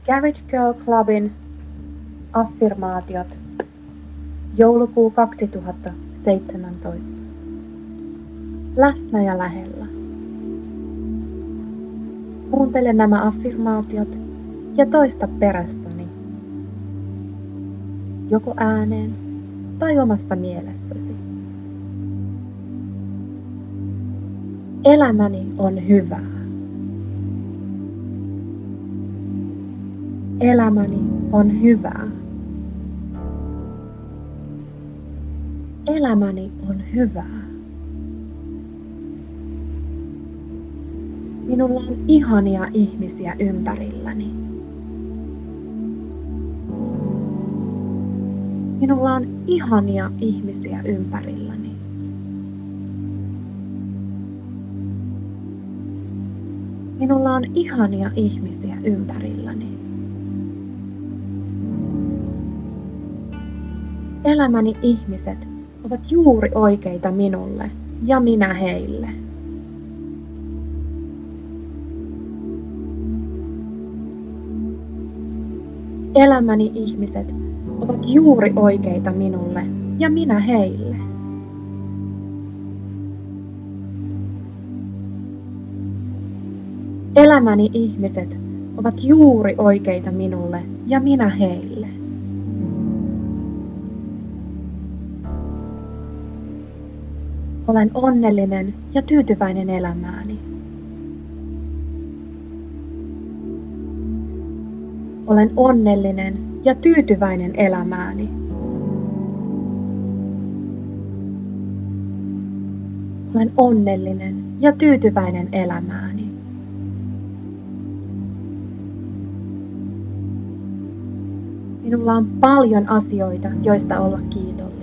Garage Girl Clubin affirmaatiot joulukuu 2017. Läsnä ja lähellä. Kuuntele nämä affirmaatiot ja toista perässäni, joko ääneen tai omassa mielessäsi. Elämäni on hyvää. Elämäni on hyvää. Elämäni on hyvää. Minulla on ihania ihmisiä ympärilläni. Minulla on ihania ihmisiä ympärilläni. Minulla on ihania ihmisiä ympärilläni. Elämäni ihmiset ovat juuri oikeita minulle ja minä heille. Elämäni ihmiset ovat juuri oikeita minulle ja minä heille. Elämäni ihmiset ovat juuri oikeita minulle ja minä heille. Olen onnellinen ja tyytyväinen elämääni. Olen onnellinen ja tyytyväinen elämääni. Olen onnellinen ja tyytyväinen elämääni. Minulla on paljon asioita, joista olla kiitollinen.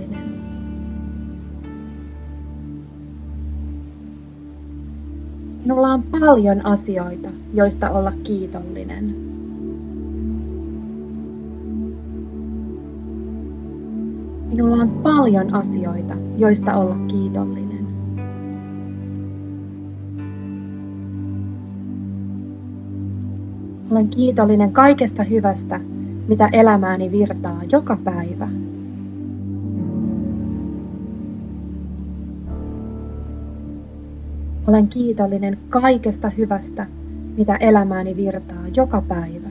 Minulla on paljon asioita, joista olla kiitollinen. Minulla on paljon asioita, joista olla kiitollinen. Olen kiitollinen kaikesta hyvästä, mitä elämääni virtaa joka päivä. Olen kiitollinen kaikesta hyvästä, mitä elämääni virtaa joka päivä.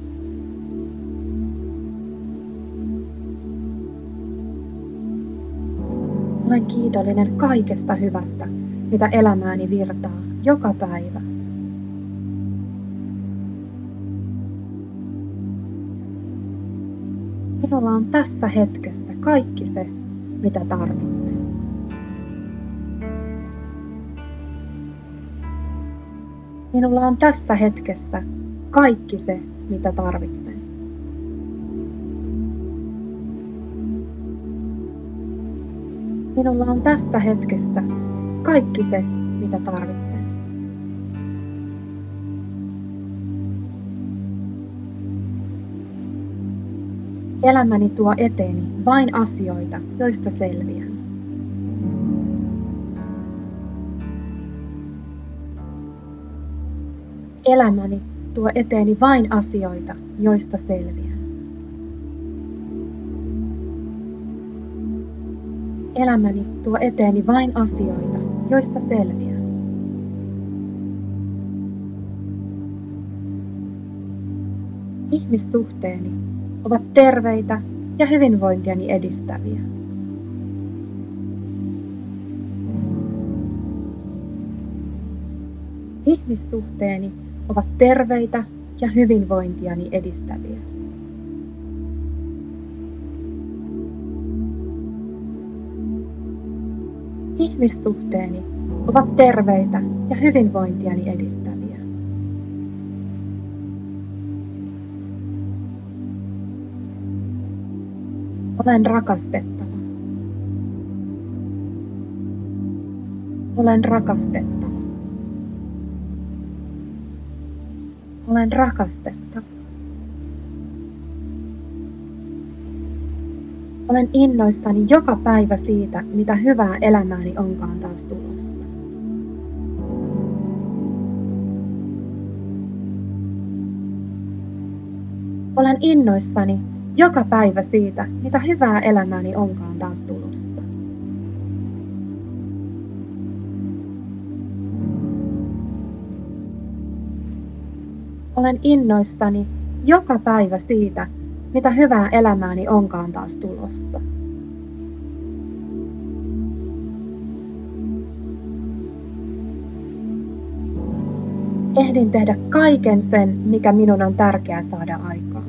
Olen kiitollinen kaikesta hyvästä, mitä elämääni virtaa joka päivä. Minulla on tässä hetkessä kaikki se, mitä tarvitsen. Minulla on tässä hetkessä kaikki se, mitä tarvitsen. Minulla on tässä hetkessä kaikki se, mitä tarvitsen. Elämäni tuo eteeni vain asioita, joista selviän. Elämäni tuo eteeni vain asioita, joista selviän. Elämäni tuo eteeni vain asioita, joista selviän. Ihmissuhteeni ovat terveitä ja hyvinvointiani edistäviä. Ihmissuhteeni ovat terveitä ja hyvinvointiani edistäviä. Ihmissuhteeni ovat terveitä ja hyvinvointiani edistäviä. Olen rakastettava. Olen rakastettava. Olen rakastettava. Olen innoissani joka päivä siitä, mitä hyvää elämääni onkaan taas tulossa. Olen innoissani joka päivä siitä, mitä hyvää elämääni onkaan taas tulossa. Olen innoissani joka päivä siitä, mitä hyvää elämääni onkaan taas tulossa. Ehdin tehdä kaiken sen, mikä minun on tärkeää saada aikaan.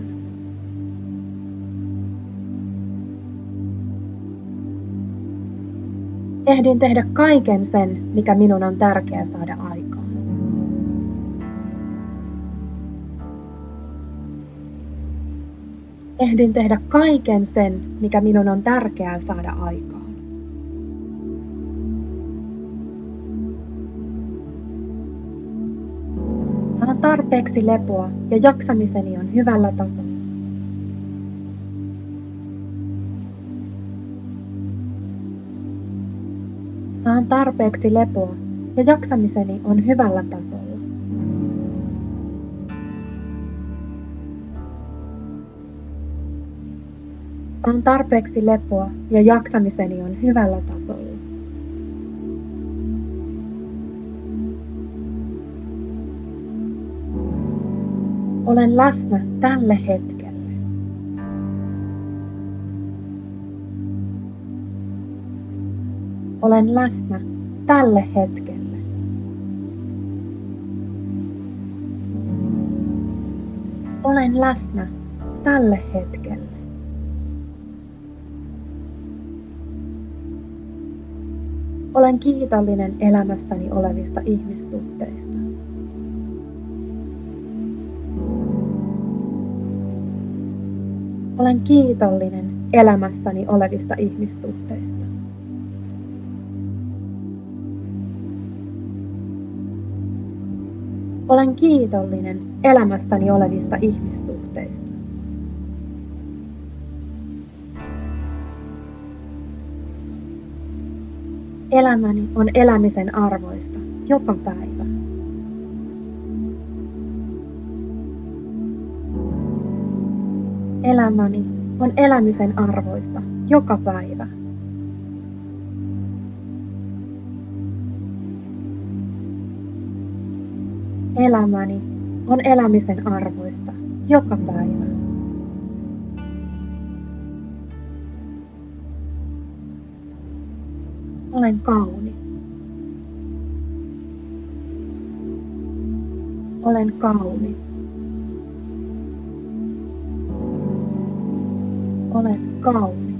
Ehdin tehdä kaiken sen, mikä minun on tärkeää saada aikaan. Ehdin tehdä kaiken sen, mikä minun on tärkeää saada aikaan. Saan tarpeeksi lepoa ja jaksamiseni on hyvällä tasolla. Saan tarpeeksi lepoa ja jaksamiseni on hyvällä tasolla. Saan tarpeeksi lepoa ja jaksamiseni on hyvällä tasolla. Olen läsnä tälle hetkelle. Olen läsnä tälle hetkelle. Olen läsnä tälle hetkelle. Olen kiitollinen elämässäni olevista ihmissuhteista. Olen kiitollinen elämässäni olevista ihmissuhteista. Olen kiitollinen elämässäni olevista ihmissuhteista. Elämäni on elämisen arvoista joka päivä. Elämäni on elämisen arvoista joka päivä. Elämäni on elämisen arvoista joka päivä. Olen kaunis. Olen kaunis. Olen kaunis.